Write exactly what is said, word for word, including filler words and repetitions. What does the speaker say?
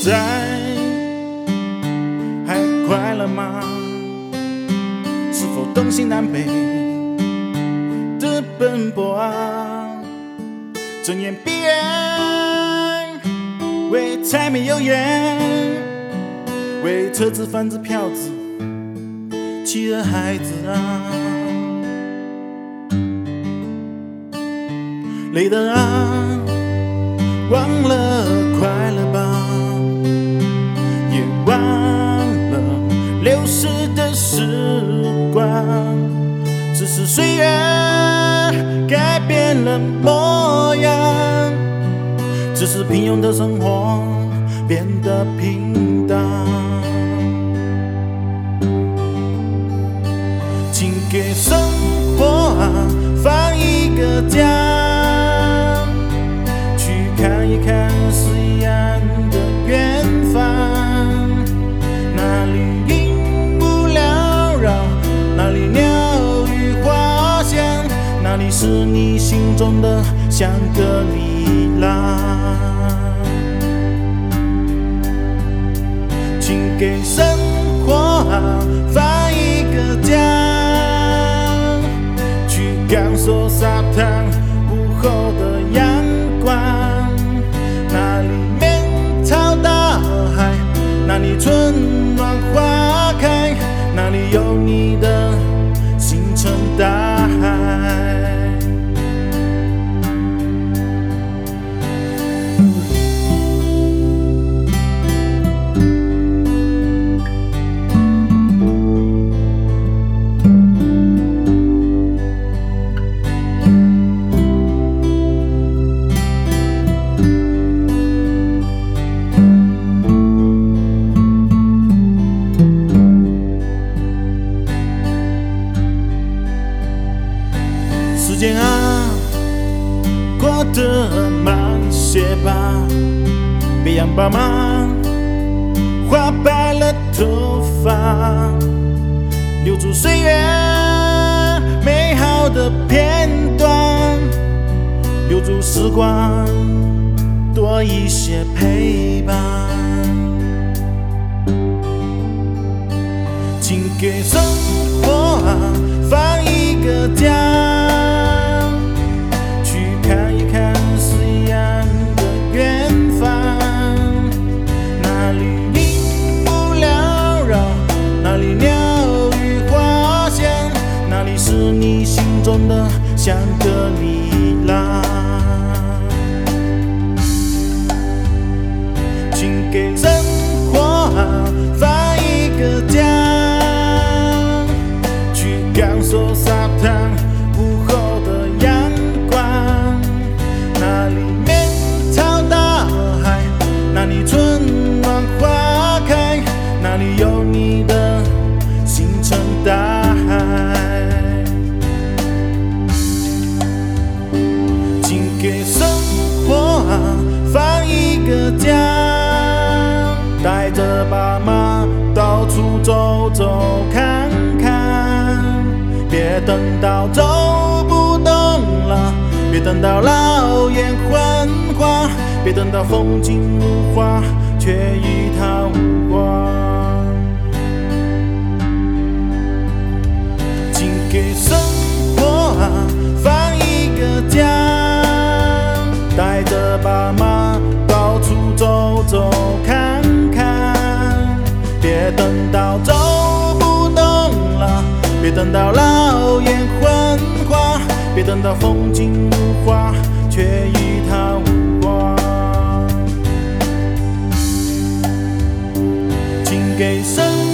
在？还快乐吗？是否东西南北的奔波啊？睁眼闭眼，为柴米油盐，为车子房子票子，妻儿孩子啊，累的啊，忘了快乐吧，也忘了流逝的时光，只是岁月改变了模样，只是平庸的生活变得平淡。请给生活啊放一个假，去看一看是一样的远方，那里云雾缭绕，那里鸟语花香，那里是你心中的香格里拉。请给生活啊放一个假，去感受沙滩午后的阳光，那里面朝大海，那里春暖花开，那里有你的星辰大海。时间啊，过得慢些吧，别让爸妈花白了头发，留住岁月美好的片段，留住时光多一些陪伴。请给生活啊放一个假，是你心中的香格里拉。请给生活啊放一个假，去感受沙滩午后的阳光，那里面朝大海，那里春暖花开，那里有你的星辰大海。给生活啊放一个假，带着爸妈到处走走看看，别等到走不动了，别等到老眼昏花，别等到风景如画却一塌糊光。请给生活啊放一个假，带着爸妈到处走走看看，别等到走不动了，别等到老眼昏花，别等到风景如画却一塌糊光。请给生